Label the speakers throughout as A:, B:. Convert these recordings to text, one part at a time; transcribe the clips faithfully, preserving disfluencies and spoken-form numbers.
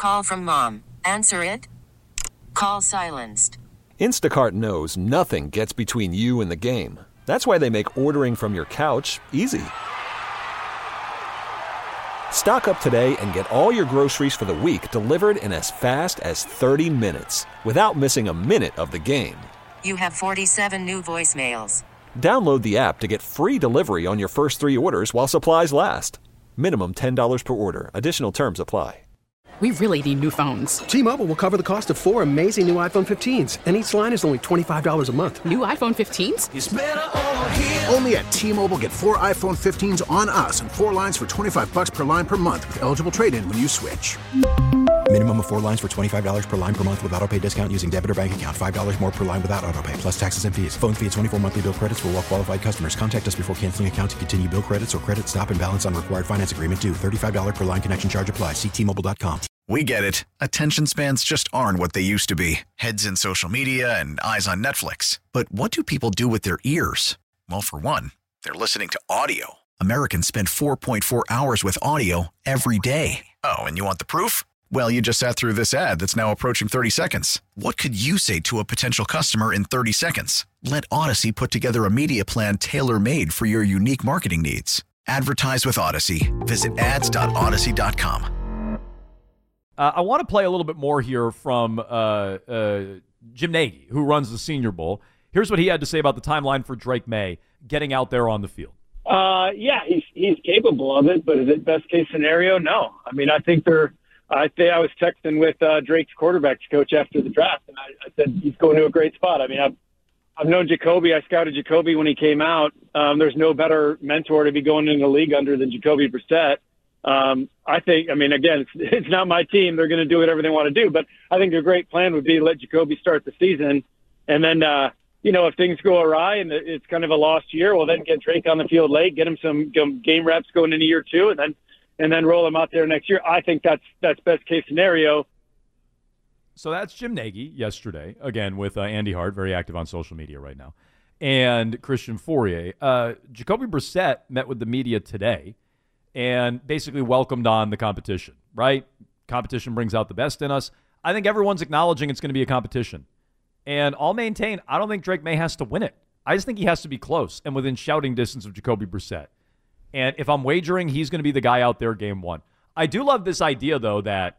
A: Call from mom. Answer it. Call silenced.
B: Instacart knows nothing gets between you and the game. That's why they make ordering from your couch easy. Stock up today and get all your groceries for the week delivered in as fast as thirty minutes without missing a minute of the game.
A: You have forty-seven new voicemails.
B: Download the app to get free delivery on your first three orders while supplies last. Minimum ten dollars per order. Additional terms apply.
C: We really need new phones.
D: T-Mobile will cover the cost of four amazing new iPhone fifteens, and each line is only twenty-five dollars a month.
C: New iPhone fifteens?
E: It's better over here. Only at T-Mobile, get four iPhone fifteens on us and four lines for twenty-five bucks per line per month with eligible trade-in when you switch.
F: Minimum of four lines for twenty-five dollars per line per month with autopay discount using debit or bank account. five dollars more per line without autopay, plus taxes and fees. Phone fee at twenty-four monthly bill credits for well-qualified customers. Contact us before canceling account to continue bill credits or credit stop and balance on required finance agreement due. thirty-five dollars per line connection charge applies. See T Mobile dot com.
G: We get it. Attention spans just aren't what they used to be. Heads in social media and eyes on Netflix. But what do people do with their ears? Well, for one, they're listening to audio. Americans spend four point four hours with audio every day. Oh, and you want the proof? Well, you just sat through this ad that's now approaching thirty seconds. What could you say to a potential customer in thirty seconds? Let Odyssey put together a media plan tailor-made for your unique marketing needs. Advertise with Odyssey. Visit ads dot odyssey dot com.
H: Uh, I want to play a little bit more here from uh, uh, Jim Nagy, who runs the Senior Bowl. Here's what he had to say about the timeline for Drake May getting out there on the field.
I: Uh, yeah, he's he's capable of it, but is it best case scenario? No. I mean, I think they're. I think I was texting with uh, Drake's quarterbacks coach after the draft, and I, I said he's going to a great spot. I mean, I've I've known Jacoby. I scouted Jacoby when he came out. Um, there's no better mentor to be going into the league under than Jacoby Brissett. Um, I think, I mean, again, it's, it's not my team. They're going to do whatever they want to do, but I think a great plan would be to let Jacoby start the season. And then, uh, you know, if things go awry and it's kind of a lost year, well, then get Drake on the field late, get him some game reps going into year two, and then, and then roll him out there next year. I think that's, that's best case scenario.
H: So that's Jim Nagy yesterday, again, with uh, Andy Hart, very active on social media right now, and Christian Fourier. Uh, Jacoby Brissett met with the media today and basically welcomed on the competition, right? Competition brings out the best in us. I think everyone's acknowledging it's going to be a competition. And I'll maintain, I don't think Drake May has to win it. I just think he has to be close and within shouting distance of Jacoby Brissett. And if I'm wagering, he's going to be the guy out there game one. I do love this idea, though, that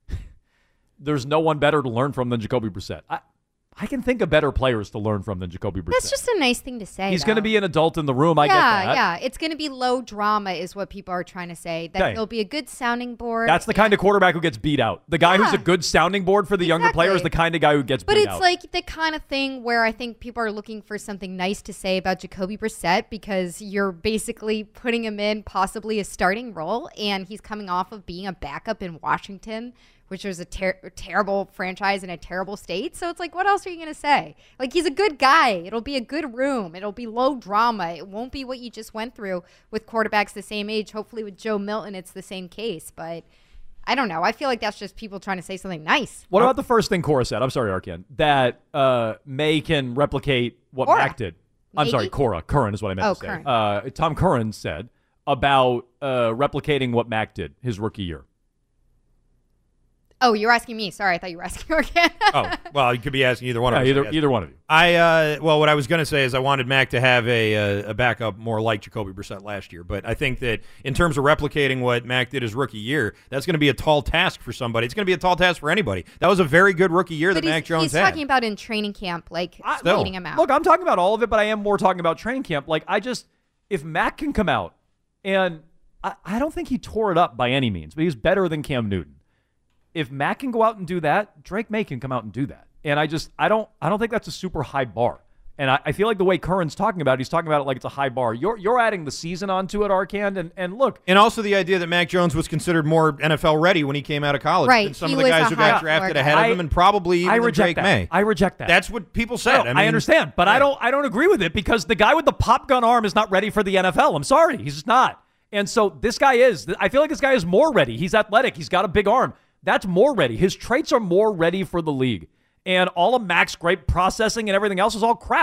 H: there's no one better to learn from than Jacoby Brissett. I, I can think of better players to learn from than Jacoby Brissett.
J: That's just a nice thing to say.
H: He's going to be an adult in the room. I
J: yeah,
H: get that.
J: Yeah, it's going to be low drama is what people are trying to say. That
H: okay.
J: He'll be a good sounding board.
H: That's the kind of quarterback who gets beat out. The guy yeah. who's a good sounding board for the exactly. younger players, the kind of guy who gets
J: but
H: beat out.
J: But it's like the kind of thing where I think people are looking for something nice to say about Jacoby Brissett because you're basically putting him in possibly a starting role, and he's coming off of being a backup in Washington, which was a ter- terrible franchise in a terrible state. So it's like, what else are you going to say? Like, he's a good guy. It'll be a good room. It'll be low drama. It won't be what you just went through with quarterbacks the same age. Hopefully with Joe Milton, it's the same case. But I don't know. I feel like that's just people trying to say something nice.
H: What about the first thing Cora said? I'm sorry, Arkan. That uh, May can replicate what
J: Cora.
H: Mac did. I'm
J: Maybe?
H: sorry, Cora. Curran is what I meant
J: oh,
H: to say.
J: Curran.
H: Uh, Tom Curran said about uh, replicating what Mac did his rookie year.
J: Oh, you're asking me. Sorry, I thought you were asking again.
K: Oh, well, you could be asking either one
H: yeah,
K: of us.
H: Either, either one of you.
K: I uh, well, what I was going to say is I wanted Mac to have a, a a backup more like Jacoby Brissett last year, but I think that in terms of replicating what Mac did his rookie year, that's going to be a tall task for somebody. It's going to be a tall task for anybody. That was a very good rookie year
J: but
K: that Mac Jones
J: he's
K: had.
J: He's talking about in training camp, like beating him out.
H: Look, I'm talking about all of it, but I am more talking about training camp. Like, I just, if Mac can come out, and I, I don't think he tore it up by any means, but he's better than Cam Newton. If Mac can go out and do that, Drake May can come out and do that. And I just, I don't, I don't think that's a super high bar. And I, I feel like the way Curran's talking about it, he's talking about it like it's a high bar. You're you're adding the season onto it, Arcand, and, and look.
K: And also the idea that Mac Jones was considered more N F L ready when he came out of college
J: right.
K: than some
J: he
K: of the guys who got
J: drafted
K: Florida. ahead of
H: I,
K: him, and probably even
H: I reject
K: Drake
H: that.
K: May.
H: I reject that.
K: That's what people said.
H: No,
K: I, mean,
H: I understand, but
K: yeah.
H: I don't I don't agree with it because the guy with the pop gun arm is not ready for the N F L. I'm sorry, he's just not. And so this guy is. I feel like this guy is more ready. He's athletic. He's got a big arm. That's more ready. His traits are more ready for the league. And all of Mac's great processing and everything else is all crap.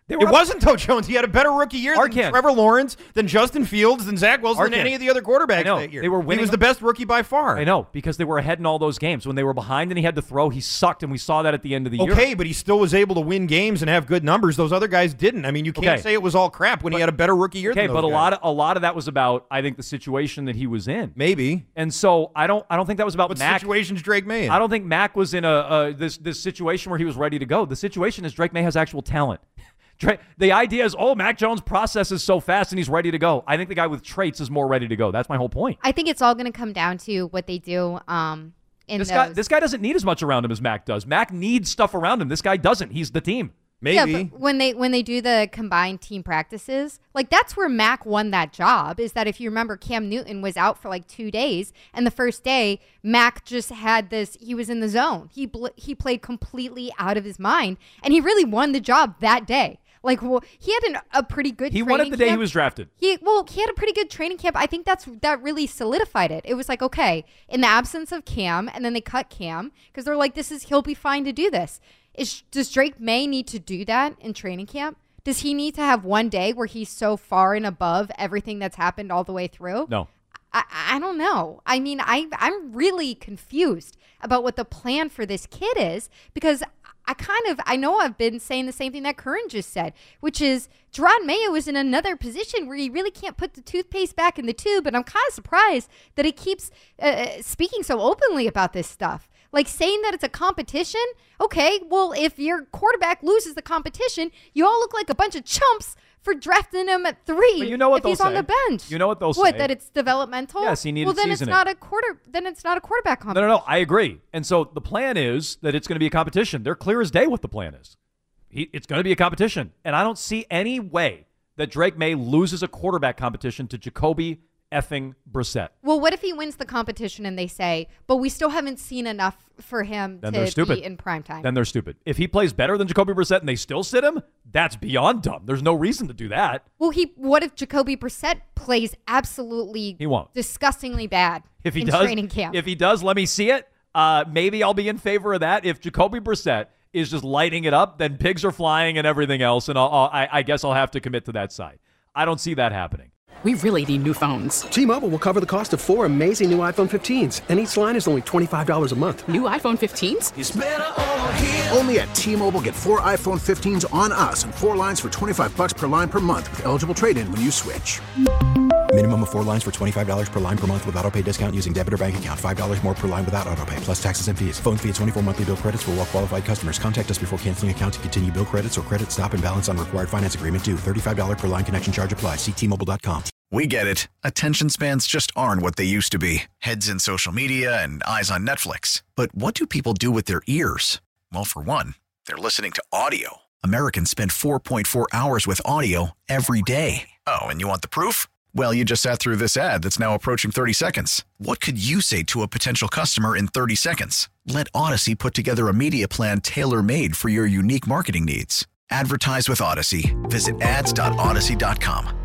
H: They were
K: it
H: up-
K: wasn't Toe Jones. He had a better rookie year
H: Arcand.
K: than Trevor Lawrence, than Justin Fields, than Zach Wilson,
H: Arcand.
K: than any of the other quarterbacks
H: I know.
K: that year.
H: They were winning.
K: He was the best rookie by far.
H: I know, because they were ahead in all those games. When they were behind and he had to throw, he sucked, and we saw that at the end of the year.
K: Okay, but he still was able to win games and have good numbers. Those other guys didn't. I mean, you can't
H: Okay.
K: say it was all crap when
H: But-
K: he had a better rookie year
H: Okay,
K: than those
H: but a
K: guys.
H: lot of a lot of that was about, I think, the situation that he was in.
K: Maybe.
H: And so I don't I don't think that was about
K: What
H: Mac.
K: situation's Drake May in?
H: I don't think Mac was in a uh, this this situation where he was ready to go. The situation is Drake May has actual talent. Drake, the idea is, oh, Mac Jones processes so fast and he's ready to go. I think the guy with traits is more ready to go. That's my whole point.
J: I think it's all going to come down to what they do um, in
H: This
J: those.
H: guy this guy doesn't need as much around him as Mac does. Mac needs stuff around him. This guy doesn't. He's the team.
K: Maybe.
J: Yeah, but when they when they do the combined team practices, like that's where Mac won that job. Is that if you remember, Cam Newton was out for like two days, and the first day Mac just had this. He was in the zone. He bl- he played completely out of his mind, and he really won the job that day. Like, well, he had an, a pretty good.
H: He
J: training
H: won it the day he
J: camp.
H: was drafted.
J: He well, he had a pretty good training camp. I think that's that really solidified it. It was like, okay, in the absence of Cam, and then they cut Cam because they're like, this is he'll be fine to do this. Is does Drake May need to do that in training camp? Does he need to have one day where he's so far and above everything that's happened all the way through?
H: No.
J: I, I don't know. I mean, I I'm really confused about what the plan for this kid is because I kind of, I know I've been saying the same thing that Curran just said, which is Jerod Mayo is in another position where he really can't put the toothpaste back in the tube. And I'm kind of surprised that he keeps uh, speaking so openly about this stuff. Like saying that it's a competition. Okay, well, if your quarterback loses the competition, you all look like a bunch of chumps for drafting him at three.
H: But you know what
J: if
H: they'll
J: he's on
H: say.
J: the bench.
H: You know what they'll
J: What,
H: say.
J: that it's developmental?
H: Yes, he needed
J: Well, then it's
H: seasoning.
J: not a quarter. Then it's not a quarterback
H: No,
J: competition.
H: no, no. I agree. And so the plan is that it's going to be a competition. They're clear as day what the plan is. He, it's going to be a competition. And I don't see any way that Drake May loses a quarterback competition to Jacoby effing Brissett.
J: Well, what if he wins the competition and they say, but we still haven't seen enough for him
H: Then
J: to
H: they're stupid.
J: be in prime time?
H: Then they're stupid. If he plays better than Jacoby Brissett and they still sit him, that's beyond dumb. There's no reason to do that.
J: Well, he. What if Jacoby Brissett plays absolutely
H: He won't.
J: disgustingly bad
H: If he
J: in
H: does,
J: training camp?
H: if he does, let me see it. Uh, maybe I'll be in favor of that. If Jacoby Brissett is just lighting it up, then pigs are flying and everything else, and I'll, I'll, I, I guess I'll have to commit to that side. I don't see that happening.
C: We really need new phones.
D: T-Mobile will cover the cost of four amazing new iPhone fifteens, and each line is only twenty-five dollars a month.
C: New iPhone fifteens?
E: It's better over here. Only at T-Mobile, get four iPhone fifteens on us and four lines for twenty-five bucks per line per month with eligible trade-in when you switch.
F: Minimum of four lines for twenty-five dollars per line per month with autopay discount using debit or bank account. five dollars more per line without autopay, plus taxes and fees. Phone fee at twenty-four monthly bill credits for well-qualified customers. Contact us before canceling account to continue bill credits or credit stop and balance on required finance agreement due. thirty-five dollars per line connection charge applies. See T Mobile dot com.
G: We get it. Attention spans just aren't what they used to be. Heads in social media and eyes on Netflix. But what do people do with their ears? Well, for one, they're listening to audio. Americans spend four point four hours with audio every day. Oh, and you want the proof? Well, you just sat through this ad that's now approaching thirty seconds. What could you say to a potential customer in thirty seconds? Let Odyssey put together a media plan tailor-made for your unique marketing needs. Advertise with Odyssey. Visit ads dot odyssey dot com.